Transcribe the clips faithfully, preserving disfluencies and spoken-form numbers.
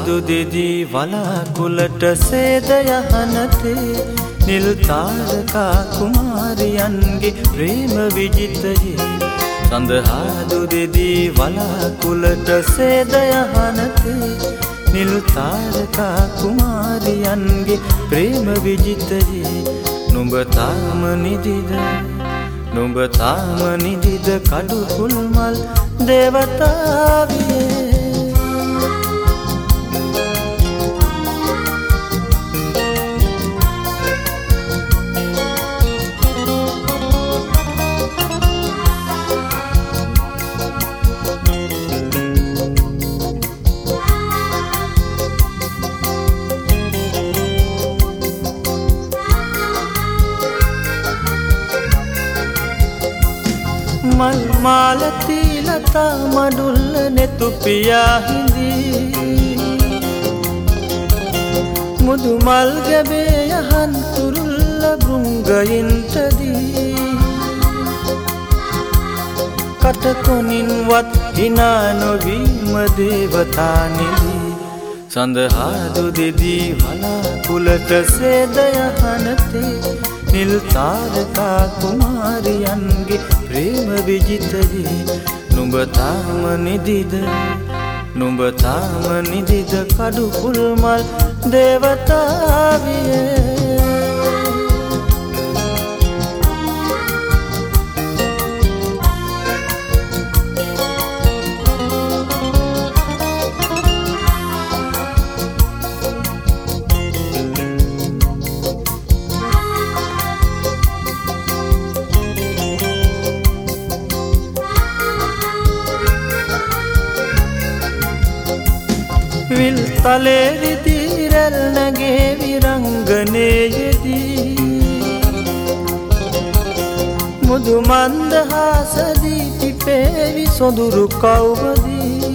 සඳහාදු දෙදී වලාකුළට සේද යහනතේ නිල් තාරකා කුමාරියන්ගේ ප්‍රේම විජිතයේ සඳහාදු දෙදී වලාකුළට සේද යහනතේ නිල් තාරකා කුමාරියන්ගේ ප්‍රේම විජිතයේ නුඹ තාම නිදිද නුඹ තාම නිදිද කඩු කුල්මල් දේවතාවියේ මල් මාලති ලතා මඩුල්ල නෙතු පියා හිඳී මුදු මල් ගැබේ යහන් තුරුල්ල බෘංගයින්ටදී කටකොනින්වත් හිනා නොවීම දේවතා නිදී සඳහාදු දෙදී වලාකුළට සේද යහනතේ නිල් තාරකා කුමාරියන්ගේ ප්‍රේම විජිතයේ නුඹ තාම නිදිද නුඹ තාම නිදිද කඩු කුල්මල් දේවතාවියේ විල් තලේ විදිරල් නැගේ විරංගනයේදී මුදු මන්දහාසදී පිපේවි සොඳුරු කව්වදී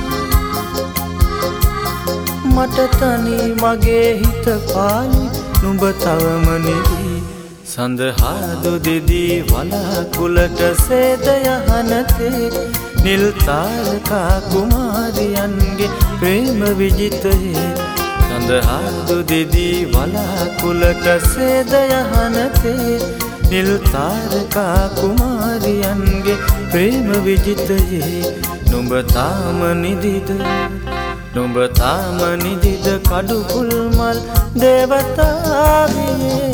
මට තනි මගේ හිත පාලි නුඹ තවම නිදී සඳහාදු දෙදී වලාකුළට සේද යහනතේ නිල් තාරකා කුමාරියන්ගේ ප්‍රේම විජිතයේ සඳහාදු දෙදී වලාකුළට සේද යහනතේ නිල් තාරකා කුමාරියන්ගේ ප්‍රේම විජිතයේ නුඹ තාම නිදිද නුඹ තාම නිදිද කඩු කුල්මල් දේවතාවියේ